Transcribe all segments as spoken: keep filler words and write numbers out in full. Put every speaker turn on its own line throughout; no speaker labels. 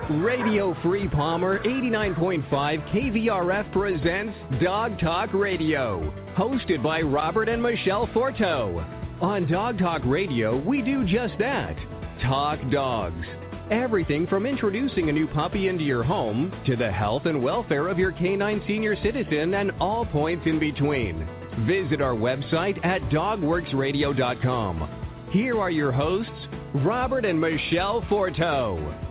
Radio Free Palmer eighty-nine point five K V R F presents Dog Talk Radio, hosted by Robert and Michelle Forto. On Dog Talk Radio, we do just that. Talk dogs. Everything from introducing a new puppy into your home to the health and welfare of your canine senior citizen and all points in between. Visit our website at dog works radio dot com. Here are your hosts, Robert and Michelle Forto.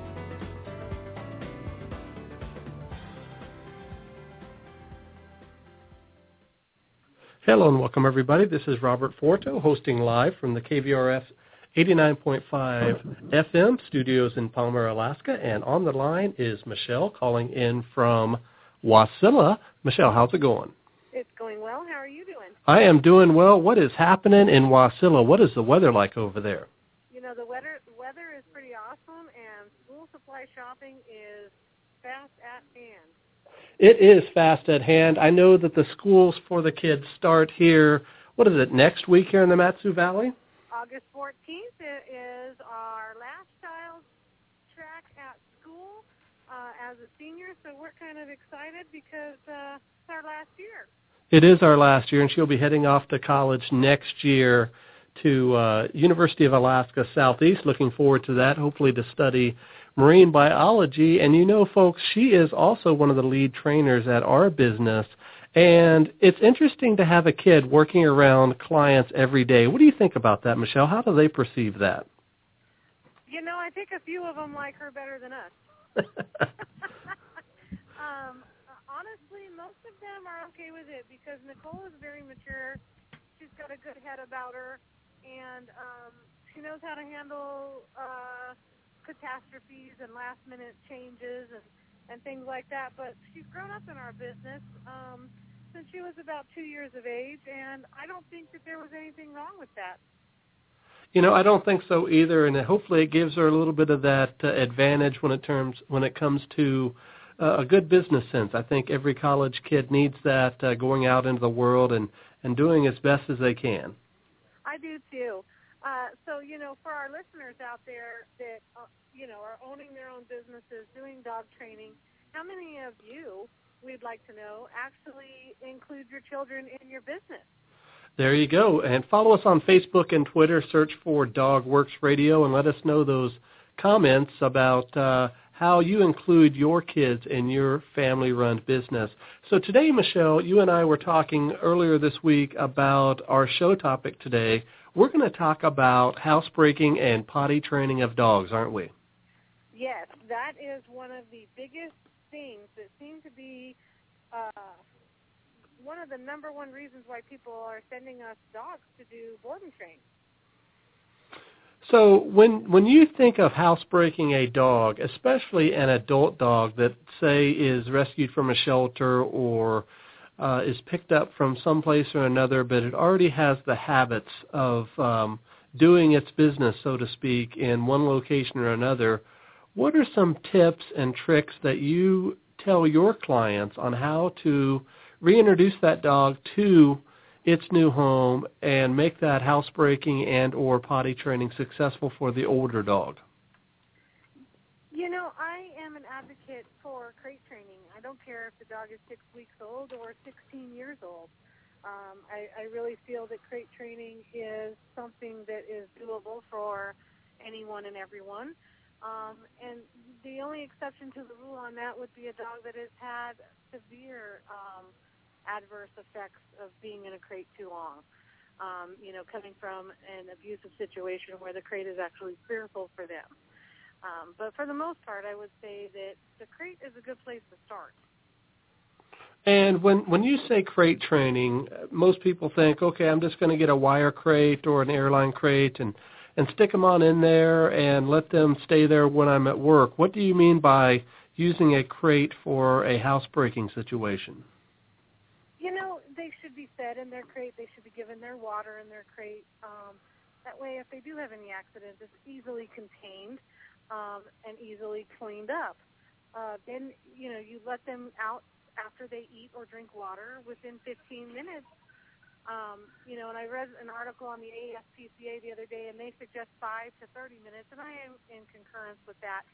Hello and welcome, everybody. This is Robert Forto, hosting live from the K V R F eighty-nine point five F M studios in Palmer, Alaska. And on the line is Michelle calling in from Wasilla. Michelle, how's it going?
It's going well. How are you doing?
I am doing well. What is happening in Wasilla? What is the weather like over there?
You know, the weather, the weather is pretty awesome, and school supply shopping is fast at hand.
It is fast at hand. I know that the schools for the kids start here, what is it, next week here in the Mat-Su Valley?
August fourteenth is our last child's track at school uh, as a senior, so we're kind of excited because uh, it's our last year.
It is our last year, and she'll be heading off to college next year to uh, University of Alaska Southeast. Looking forward to that, hopefully to study marine biology. And you know, folks, she is also one of the lead trainers at our business. And it's interesting to have a kid working around clients every day. What do you think about that, Michelle? How do they perceive that?
You know, I think a few of them like her better than us. um, honestly, most of them are okay with it because Nicole is very mature. She's got a good head about her, and um, she knows how to handle uh, catastrophes and last-minute changes and, and things like that. But she's grown up in our business um, since she was about two years of age, and I don't think that there was anything wrong with that.
You know, I don't think so either, and hopefully it gives her a little bit of that uh, advantage when it terms when it comes to uh, a good business sense. I think every college kid needs that uh, going out into the world and, and doing as best as they can.
I do too. Uh, so, you know, for our listeners out there that, uh, you know, are owning their own businesses, doing dog training, how many of you, we'd like to know, actually include your children in your business?
There you go. And follow us on Facebook and Twitter. Search for Dog Works Radio and let us know those comments about uh, how you include your kids in your family-run business. So today, Michelle, you and I were talking earlier this week about our show topic today. We're going to talk about housebreaking and potty training of dogs, aren't we?
Yes, that is one of the biggest things that seem to be uh, one of the number one reasons why people are sending us dogs to do board and train.
So when when you think of housebreaking a dog, especially an adult dog that, say, is rescued from a shelter or uh, is picked up from someplace or another, but it already has the habits of um, doing its business, so to speak, in one location or another, what are some tips and tricks that you tell your clients on how to reintroduce that dog to its new home and make that housebreaking and or potty training successful for the older dog?
You know, I am an advocate for crate training. I don't care if the dog is six weeks old or sixteen years old. Um, I, I really feel that crate training is something that is doable for anyone and everyone. Um, and the only exception to the rule on that would be a dog that has had severe um, adverse effects of being in a crate too long. Um, you know, coming from an abusive situation where the crate is actually fearful for them. Um, but for the most part, I would say that the crate is a good place to start.
And when, when you say crate training, most people think, okay, I'm just going to get a wire crate or an airline crate and, and stick them on in there and let them stay there when I'm at work. What do you mean by using a crate for a housebreaking situation?
You know, they should be fed in their crate. They should be given their water in their crate. Um, that way, if they do have any accidents, it's easily contained um, and easily cleaned up. Uh, then, you know, you let them out after they eat or drink water within fifteen minutes. Um, you know, and I read an article on the A S P C A the other day, and they suggest five to thirty minutes, and I am in concurrence with that.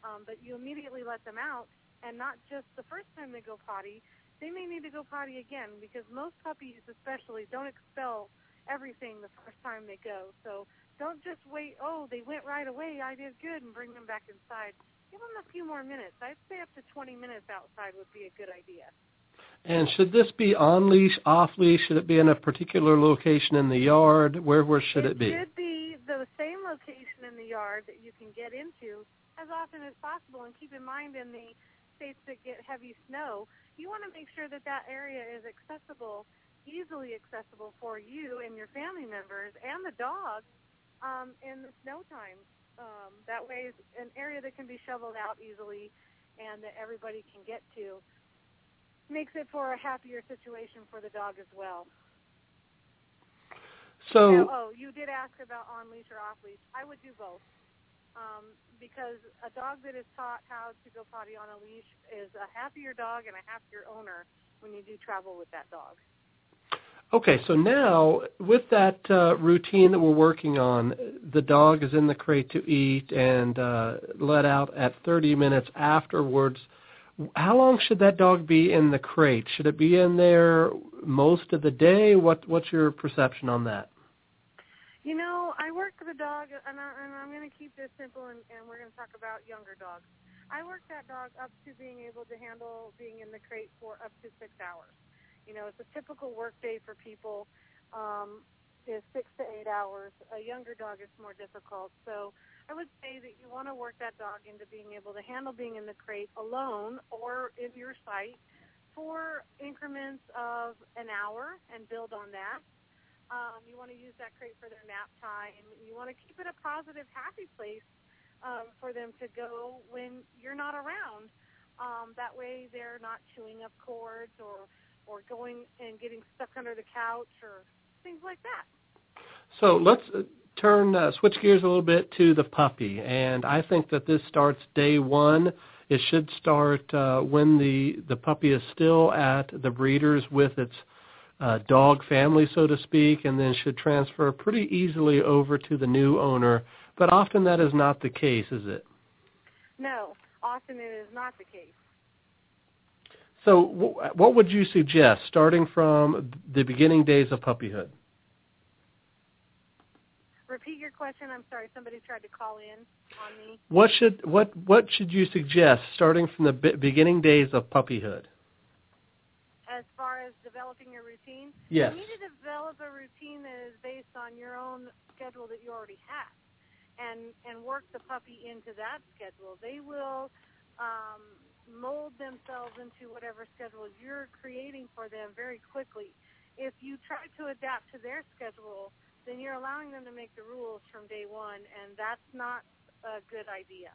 Um, but you immediately let them out, and not just the first time they go potty. They may need to go potty again because most puppies especially don't expel everything the first time they go. So don't just wait, oh, they went right away, I did good, and bring them back inside. Give them a few more minutes. I'd say up to twenty minutes outside would be a good idea.
And should this be on leash, off leash? Should it be in a particular location in the yard? Where where should it,
it
be?
It should be the same location in the yard that you can get into as often as possible. And keep in mind, in the states that get heavy snow, you want to make sure that that area is accessible, easily accessible for you and your family members and the dog um, in the snow time. Um, that way it's an area that can be shoveled out easily and that everybody can get to. Makes it for a happier situation for the dog as well.
So,
now, oh, you did ask about on-leash or off-leash. I would do both. Um, because a dog that is taught how to go potty on a leash is a happier dog and a happier owner when you do travel with that dog.
Okay, so now with that uh, routine that we're working on, the dog is in the crate to eat and uh, let out at thirty minutes afterwards. How long should that dog be in the crate? Should it be in there most of the day? What What's your perception on that?
You know, I work the dog, and, I, and I'm going to keep this simple, and, and we're going to talk about younger dogs. I work that dog up to being able to handle being in the crate for up to six hours. You know, it's a typical work day for people um, is six to eight hours. A younger dog is more difficult. So I would say that you want to work that dog into being able to handle being in the crate alone or in your sight for increments of an hour and build on that. Um, you want to use that crate for their nap time. You want to keep it a positive, happy place um, for them to go when you're not around. Um, that way they're not chewing up cords or, or going and getting stuck under the couch or things like that.
So let's turn, uh, switch gears a little bit to the puppy. And I think that this starts day one. It should start uh, when the, the puppy is still at the breeders with its Uh, dog family, so to speak, and then should transfer pretty easily over to the new owner. But often that is not the case, is it?
No, often it is not the case.
So w- what would you suggest, starting from the beginning days of puppyhood?
Repeat your question. I'm sorry, somebody tried to call in on me.
What should what what should you suggest, starting from the be- beginning days of puppyhood?
As far as developing a routine,
yes.
You need to develop a routine that is based on your own schedule that you already have, and and work the puppy into that schedule. They will um, mold themselves into whatever schedule you're creating for them very quickly. If you try to adapt to their schedule, then you're allowing them to make the rules from day one, and that's not a good idea.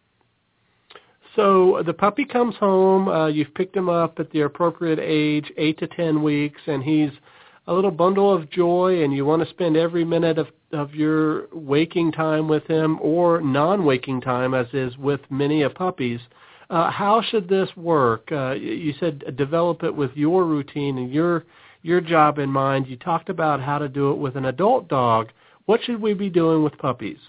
So the puppy comes home, uh, you've picked him up at the appropriate age, eight to ten weeks, and he's a little bundle of joy, and you want to spend every minute of, of your waking time with him or non-waking time, as is with many of puppies. Uh, how should this work? Uh, you said develop it with your routine and your your job in mind. You talked about how to do it with an adult dog. What should we be doing with puppies?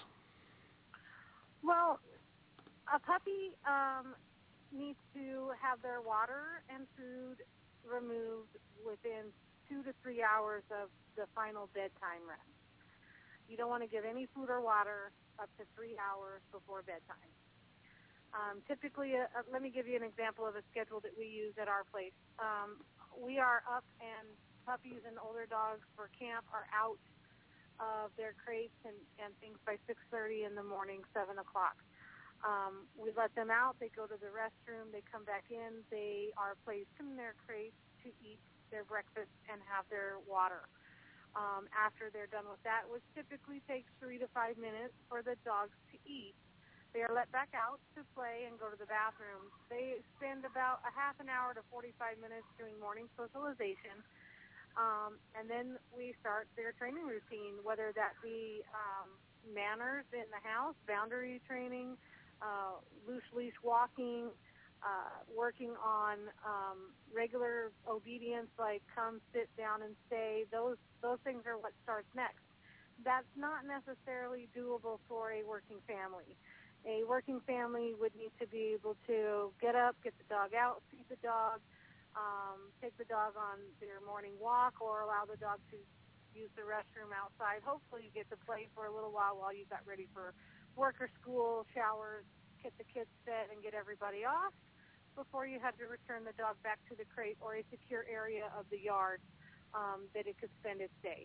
Well, a puppy um, needs to have their water and food removed within two to three hours of the final bedtime rest. You don't want to give any food or water up to three hours before bedtime. Um, typically, uh, uh, let me give you an example of a schedule that we use at our place. Um, we are up, and puppies and older dogs for camp are out of their crates and, and things by six thirty in the morning, seven o'clock. Um, we let them out. They go to the restroom. They come back in. They are placed in their crates to eat their breakfast and have their water. Um, after they're done with that, which typically takes three to five minutes for the dogs to eat, they are let back out to play and go to the bathroom. They spend about a half an hour to forty-five minutes doing morning socialization, um, and then we start their training routine, whether that be um, manners in the house, boundary training, Uh, loose leash walking, uh, working on um, regular obedience like come, sit down, and stay. Those those things are what starts next. That's not necessarily doable for a working family. A working family would need to be able to get up, get the dog out, feed the dog, um, take the dog on their morning walk, or allow the dog to use the restroom outside. Hopefully you get to play for a little while while you got ready for work or school, showers, get the kids fed, and get everybody off before you have to return the dog back to the crate or a secure area of the yard um, that it could spend its day.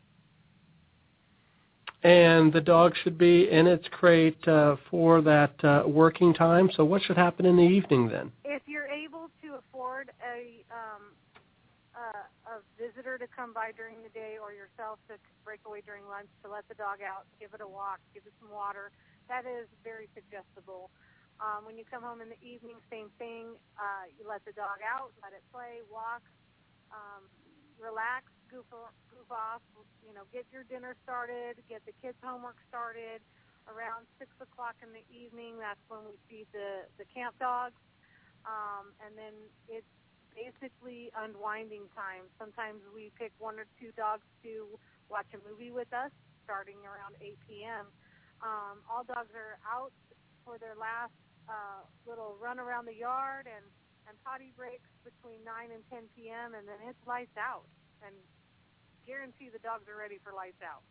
And the dog should be in its crate uh, for that uh, working time. So what should happen in the evening then?
If you're able to afford a um, uh, a visitor to come by during the day, or yourself to break away during lunch to let the dog out, give it a walk, give it some water, that is very suggestible. Um, when you come home in the evening, same thing. Uh, you let the dog out, let it play, walk, um, relax, goof, goof off, you know, get your dinner started, get the kids' homework started. Around six o'clock in the evening, that's when we feed the, the camp dogs. Um, and then it's basically unwinding time. Sometimes we pick one or two dogs to watch a movie with us starting around eight p.m. Um, all dogs are out for their last uh, little run around the yard and, and potty breaks between nine and ten p.m., and then it's lights out. And guarantee the dogs are ready for lights out.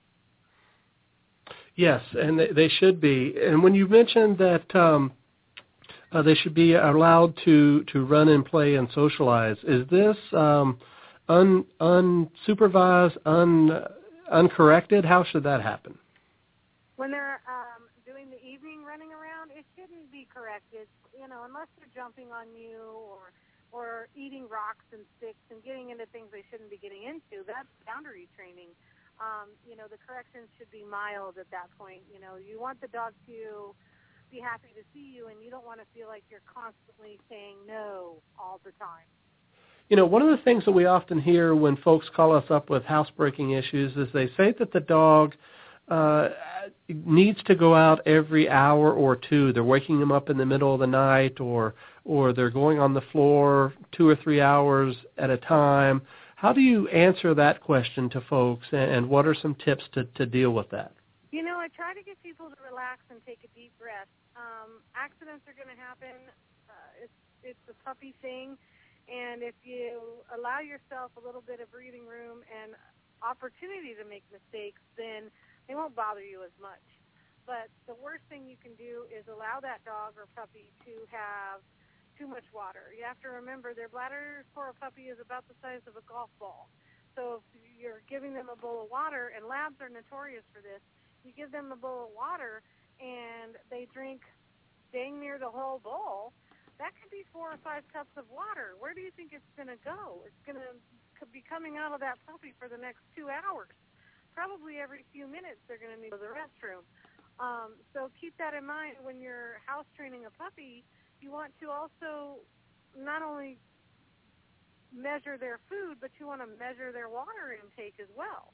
Yes, and they should be. And when you mentioned that um, uh, they should be allowed to, to run and play and socialize, is this um, un, unsupervised, un, uncorrected? How should that happen?
When they're um, doing the evening running around, it shouldn't be corrected, you know, unless they're jumping on you or or eating rocks and sticks and getting into things they shouldn't be getting into. That's boundary training. Um, you know, the corrections should be mild at that point. You know, you want the dog to be happy to see you, and you don't want to feel like you're constantly saying no all the time.
You know, one of the things that we often hear when folks call us up with housebreaking issues is they say that the dog uh, needs to go out every hour or two. They're waking him up in the middle of the night, or or they're going on the floor two or three hours at a time. How do you answer that question to folks, and what are some tips to, to deal with that?
You know, I try to get people to relax and take a deep breath. Um, accidents are going to happen. Uh, it's, it's a puppy thing, and if you allow yourself a little bit of breathing room and opportunity to make mistakes, then they won't bother you as much. But the worst thing you can do is allow that dog or puppy to have too much water. You have to remember their bladder for a puppy is about the size of a golf ball. So if you're giving them a bowl of water, and labs are notorious for this, you give them a bowl of water and they drink dang near the whole bowl, that could be four or five cups of water. Where do you think it's going to go? It's going to be coming out of that puppy for the next two hours. Probably every few minutes they're going to need to go to the restroom. Um, so keep that in mind when you're house training a puppy. You want to also not only measure their food, but you want to measure their water intake as well.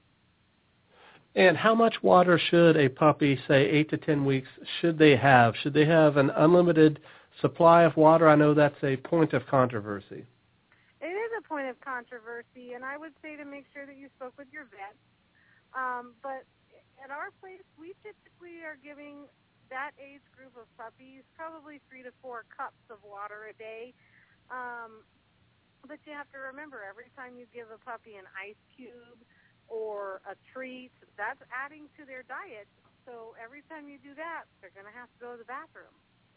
And how much water should a puppy, say eight to ten weeks, should they have? Should they have an unlimited supply of water? I know that's a point of controversy.
It is a point of controversy, and I would say to make sure that you spoke with your vet. Um, but at our place, we typically are giving that age group of puppies probably three to four cups of water a day. Um, but you have to remember, every time you give a puppy an ice cube or a treat, that's adding to their diet. So every time you do that, they're going to have to go to the bathroom.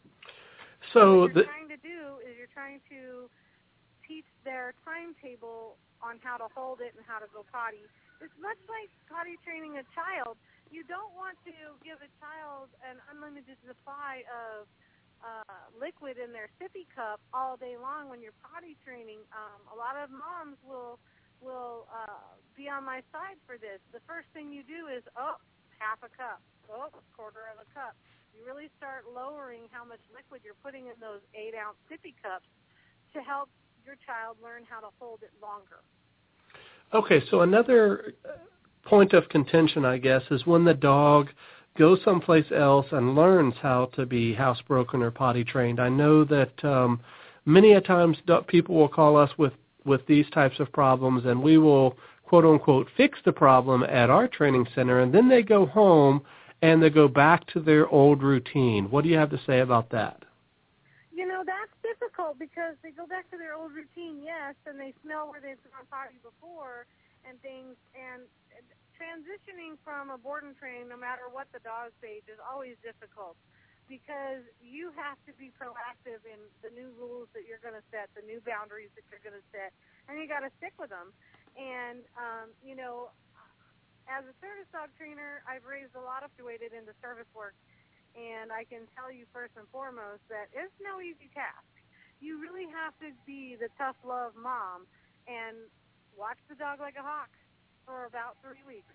So
what you're the, trying to do is you're trying to teach their timetable on how to hold it and how to go potty. It's much like potty training a child. You don't want to give a child an unlimited supply of uh, liquid in their sippy cup all day long when you're potty training. Um, a lot of moms will will uh, be on my side for this. The first thing you do is, oh, half a cup, oh, quarter of a cup. You really start lowering how much liquid you're putting in those eight-ounce sippy cups to help your child learn how to hold it longer.
Okay, so another point of contention, I guess, is when the dog goes someplace else and learns how to be housebroken or potty trained. I know that um, many a times people will call us with, with these types of problems, and we will, quote-unquote, fix the problem at our training center, and then they go home and they go back to their old routine. What do you have to say about that?
You know, that's difficult because they go back to their old routine, yes, and they smell where they've gone potty before and things. And transitioning from a board and train, no matter what the dog's age, is always difficult because you have to be proactive in the new rules that you're going to set, the new boundaries that you're going to set, and you got to stick with them. And, um, you know, as a service dog trainer, I've raised a lot of weighted into service work. And I can tell you first and foremost that it's no easy task. You really have to be the tough love mom and watch the dog like a hawk for about three weeks.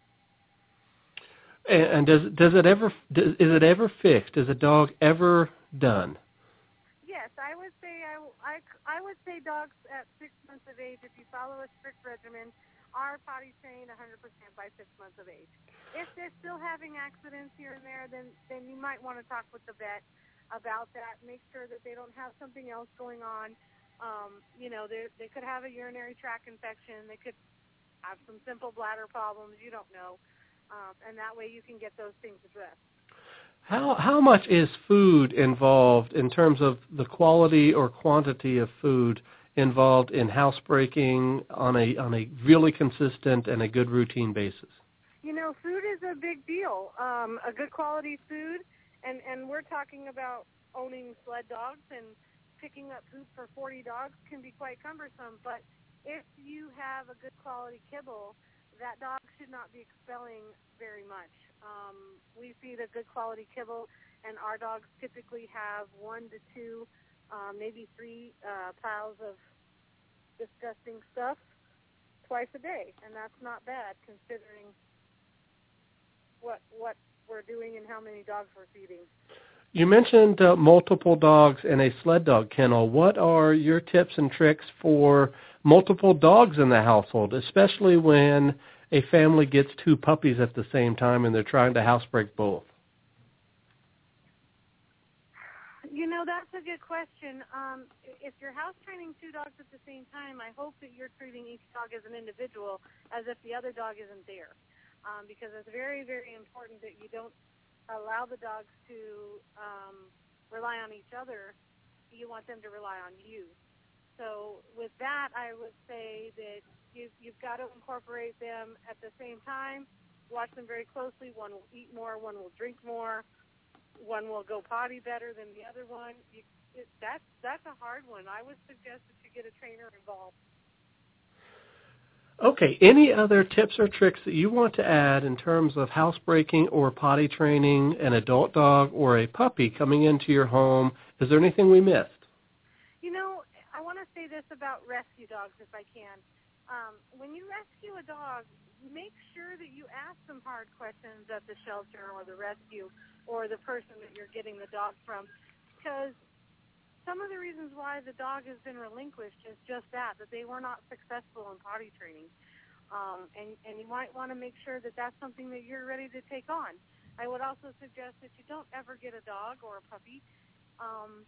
And does does it ever does, is it ever fixed? Is a dog ever done?
Yes, I would say I, I, I would say dogs at six months of age, if you follow a strict regimen, are potty trained one hundred percent by six months of age. If they're still having accidents here and there, then, then you might want to talk with the vet about that. Make sure that they don't have something else going on. Um, you know, they they could have a urinary tract infection. They could have some simple bladder problems. You don't know. Um, and that way you can get those things addressed.
How how much is food involved in terms of the quality or quantity of food involved in housebreaking on a on a really consistent and a good routine basis?
You know, food is a big deal. Um, a good quality food, and, and we're talking about owning sled dogs, and picking up poop for forty dogs can be quite cumbersome. But if you have a good quality kibble, that dog should not be expelling very much. Um, we feed a good quality kibble, and our dogs typically have one to two, um, maybe three uh, piles of disgusting stuff twice a day, and that's not bad considering what what we're doing and how many dogs we're feeding.
You mentioned uh, multiple dogs in a sled dog kennel. What are your tips and tricks for multiple dogs in the household, especially when a family gets two puppies at the same time and they're trying to housebreak both?
You know, that's a good question. Um, if you're house training two dogs at the same time, I hope that you're treating each dog as an individual, as if the other dog isn't there, um, because it's very, very important that you don't allow the dogs to um, rely on each other. You want them to rely on you. So with that, I would say that you've, you've got to incorporate them at the same time, watch them very closely. One will eat more, one will drink more, one will go potty better than the other one. You, it, that's, that's a hard one. I would suggest that you get a trainer involved.
Okay, any other tips or tricks that you want to add in terms of housebreaking or potty training an adult dog or a puppy coming into your home? Is there anything we missed?
You know, I want to say this about rescue dogs if I can. Um, when you rescue a dog, make sure that you ask some hard questions at the shelter or the rescue or the person that you're getting the dog from, because some of the reasons why the dog has been relinquished is just that, that they were not successful in potty training. Um, and, and you might want to make sure that that's something that you're ready to take on. I would also suggest that you don't ever get a dog or a puppy um,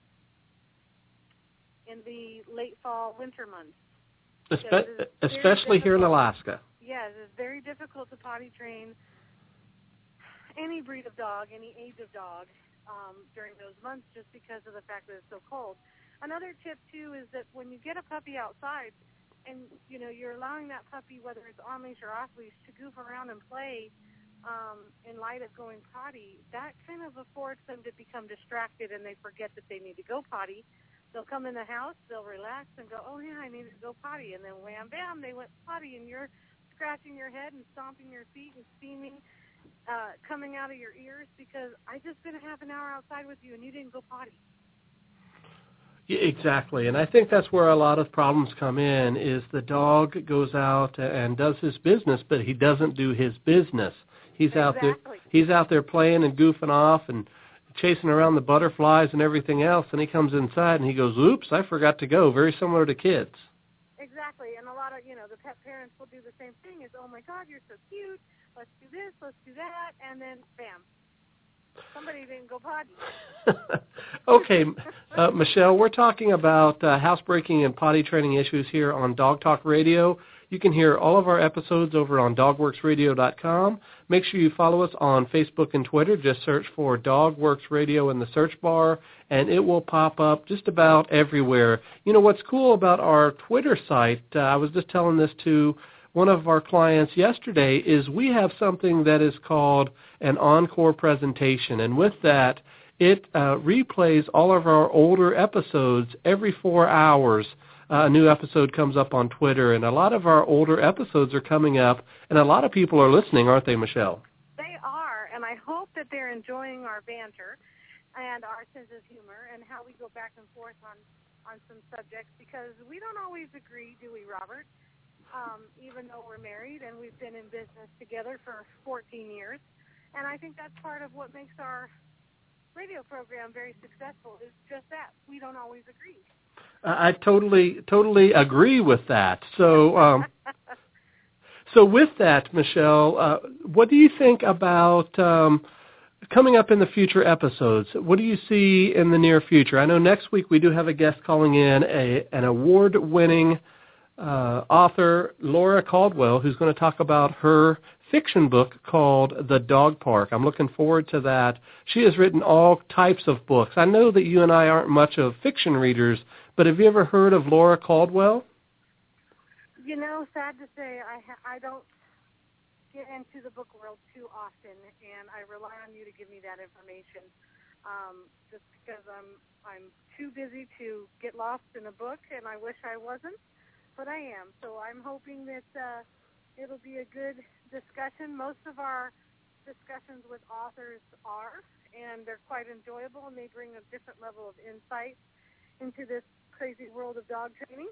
in the late fall, winter months.
Espe- especially here in Alaska.
Yes, it's very difficult to potty train any breed of dog, any age of dog, um, during those months just because of the fact that it's so cold. Another tip, too, is that when you get a puppy outside and, you know, you're allowing that puppy, whether it's on leash or off leash, to goof around and play um, in light of going potty, that kind of affords them to become distracted and they forget that they need to go potty. They'll come in the house, they'll relax and go, oh, yeah, I need to go potty. And then wham, bam, they went potty, and you're scratching your head and stomping your feet and steaming uh, coming out of your ears because I just spent a half an hour outside with you and you didn't go potty.
Yeah, exactly. And I think that's where a lot of problems come in is the dog goes out and does his business, but he doesn't do his business. He's
exactly.
out there he's out there playing and goofing off and chasing around the butterflies and everything else, and he comes inside and he goes, oops, I forgot to go, very similar to kids.
Exactly, and a lot of, you know, the pet parents will do the same thing is, oh, my God, you're so cute, let's do this, let's do that, and then, bam, somebody didn't go potty.
Okay, uh, Michelle, we're talking about uh, housebreaking and potty training issues here on Dog Talk Radio. You can hear all of our episodes over on dog works radio dot com. Make sure you follow us on Facebook and Twitter. Just search for DogWorks Radio in the search bar, and it will pop up just about everywhere. You know, what's cool about our Twitter site, uh, I was just telling this to one of our clients yesterday, is we have something that is called an encore presentation. And with that, it uh, replays all of our older episodes every four hours. Uh, a new episode comes up on Twitter, and a lot of our older episodes are coming up, and a lot of people are listening, aren't they, Michelle?
They are, and I hope that they're enjoying our banter and our sense of humor and how we go back and forth on, on some subjects, because we don't always agree, do we, Robert? Um, even though we're married and we've been in business together for fourteen years. And I think that's part of what makes our radio program very successful, is just that. We don't always agree.
I totally, totally agree with that. So, um, so with that, Michelle, uh, what do you think about um, coming up in the future episodes? What do you see in the near future? I know next week we do have a guest calling in, a an award-winning uh, author, Laura Caldwell, who's going to talk about her fiction book called The Dog Park. I'm looking forward to that. She has written all types of books. I know that you and I aren't much of fiction readers, but have you ever heard of Laura Caldwell?
You know, sad to say, I ha- I don't get into the book world too often, and I rely on you to give me that information, um, just because I'm I'm too busy to get lost in a book, and I wish I wasn't, but I am. So I'm hoping that uh, it'll be a good discussion. Most of our discussions with authors are, and they're quite enjoyable, and they bring a different level of insight into this crazy world of dog training.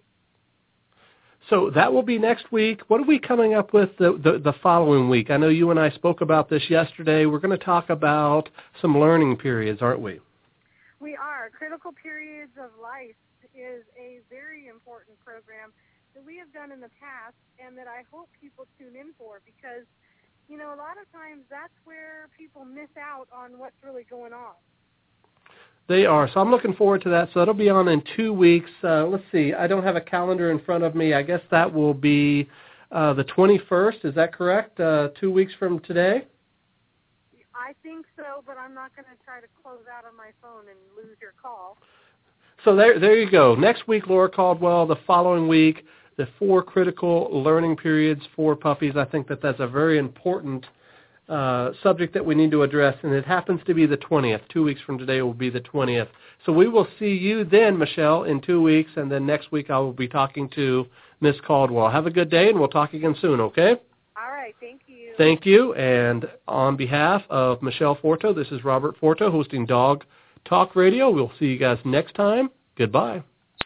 So that will be next week. What are we coming up with the, the, the following week? I know you and I spoke about this yesterday. We're going to talk about some learning periods, aren't we?
We are. Critical Periods of Life is a very important program that we have done in the past and that I hope people tune in for, because, you know, a lot of times that's where people miss out on what's really going on.
They are. So I'm looking forward to that. So it'll be on in two weeks. Uh, let's see. I don't have a calendar in front of me. I guess that will be uh, the twenty-first. Is that correct? Uh, two weeks from today?
I think so, but I'm not going to try to close out on my phone and lose your call.
So there, there you go. Next week, Laura Caldwell. The following week, the four critical learning periods for puppies. I think that that's a very important Uh, subject that we need to address, and it happens to be the twentieth. Two weeks from today will be the twentieth. So we will see you then, Michelle, in two weeks, and then next week I will be talking to Miss Caldwell. Have a good day, and we'll talk again soon, okay?
All right, thank you.
Thank you, and on behalf of Michelle Forto, this is Robert Forto hosting Dog Talk Radio. We'll see you guys next time. Goodbye.